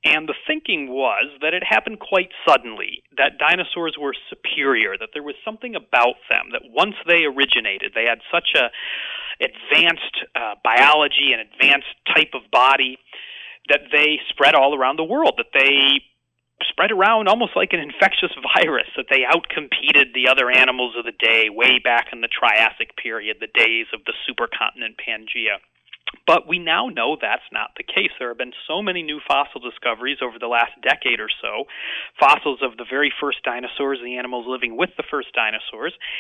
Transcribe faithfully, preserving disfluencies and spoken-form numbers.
And the thinking was that it happened quite suddenly, that dinosaurs were superior, that there was something about them, that once they originated, they had such a advanced uh, biology and advanced type of body that they spread all around the world, that they spread around almost like an infectious virus, that they outcompeted the other animals of the day way back in the Triassic period, the days of the supercontinent Pangaea. But we now know that's not the case. There have been so many new fossil discoveries over the last decade or so, fossils of the very first dinosaurs, the animals living with the first dinosaurs,